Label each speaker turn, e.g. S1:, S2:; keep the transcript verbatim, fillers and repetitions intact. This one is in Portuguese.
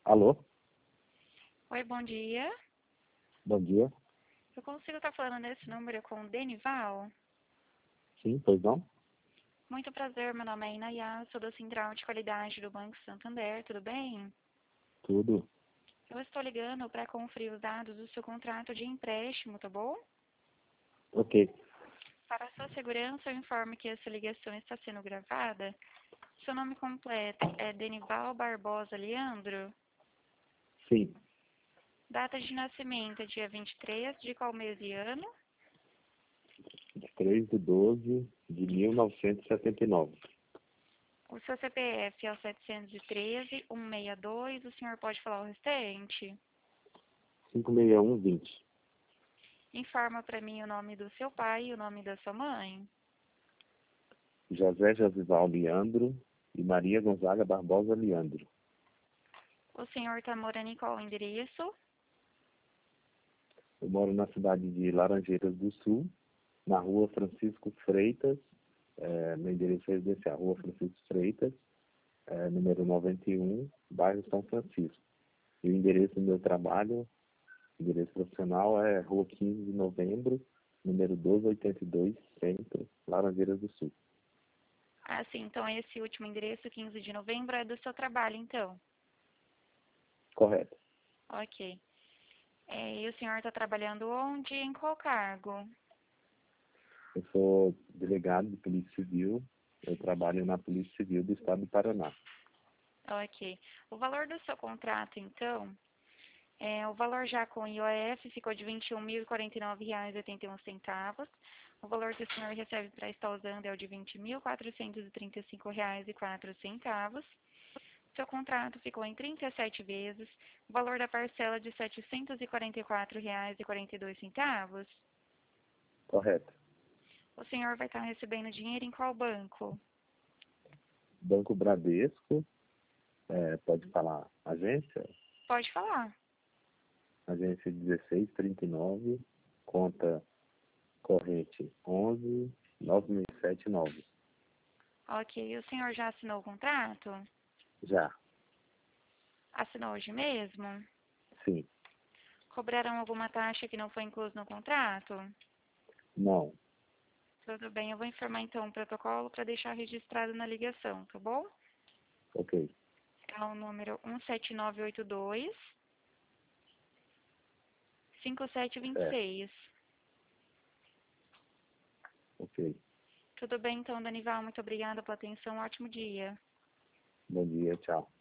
S1: Alô?
S2: Oi, bom dia.
S1: Bom dia.
S2: Eu consigo estar falando nesse número com o Denival?
S1: Sim, pois não?
S2: Muito prazer, meu nome é Inayá, sou da Central de Qualidade do Banco Santander, tudo bem?
S1: Tudo.
S2: Eu estou ligando para conferir os dados do seu contrato de empréstimo, tá bom?
S1: Ok.
S2: Para a sua segurança, eu informo que essa ligação está sendo gravada. Seu nome completo é Denival Barbosa Leandro?
S1: Sim.
S2: Data de nascimento é dia vinte e três de qual mês e ano?
S1: três de doze de mil novecentos e setenta e nove.
S2: O seu C P F é o setecentos e treze, cento e sessenta e dois, o senhor pode falar o restante?
S1: cinco seis um vinte.
S2: Informa para mim o nome do seu pai e o nome da sua mãe.
S1: José Josival Leandro e Maria Gonzaga Barbosa Leandro.
S2: O senhor está morando em qual endereço?
S1: Eu moro na cidade de Laranjeiras do Sul, na rua Francisco Freitas, é, no endereço residencial, rua Francisco Freitas, é, número noventa e um, bairro São Francisco. E o endereço do meu trabalho, o endereço profissional é rua quinze de novembro, número doze oitenta e dois, Centro, Laranjeiras do Sul.
S2: Ah, sim, então esse último endereço, quinze de novembro, é do seu trabalho, então.
S1: Correto.
S2: Ok. É, e o senhor está trabalhando onde e em qual cargo?
S1: Eu sou delegado de Polícia Civil, eu trabalho na Polícia Civil do Estado do Paraná.
S2: Ok. O valor do seu contrato, então, é, o valor já com I O F ficou de vinte e um mil e quarenta e nove reais e oitenta e um centavos. O valor que o senhor recebe para estar usando é o de vinte mil quatrocentos e trinta e cinco reais e quatro centavos. Seu contrato ficou em trinta e sete vezes, o valor da parcela de setecentos e quarenta e quatro reais e quarenta e dois centavos.
S1: Correto.
S2: O senhor vai estar recebendo dinheiro em qual banco?
S1: Banco Bradesco, é, pode falar agência?
S2: Pode falar.
S1: Agência dezesseis trinta e nove, conta corrente onze nove seis sete nove.
S2: Ok, o senhor já assinou o contrato?
S1: Já,
S2: Assinou hoje mesmo?
S1: sim.
S2: Cobraram alguma taxa que não foi incluso no contrato?
S1: Não,
S2: Tudo bem, eu vou informar então o protocolo para deixar registrado na ligação, tá bom?
S1: ok.
S2: É o número um sete nove oito dois, cinco sete dois
S1: Certo,
S2: seis.
S1: ok.
S2: Tudo bem então, Danival, muito obrigada pela atenção, ótimo dia.
S1: Bom dia, tchau.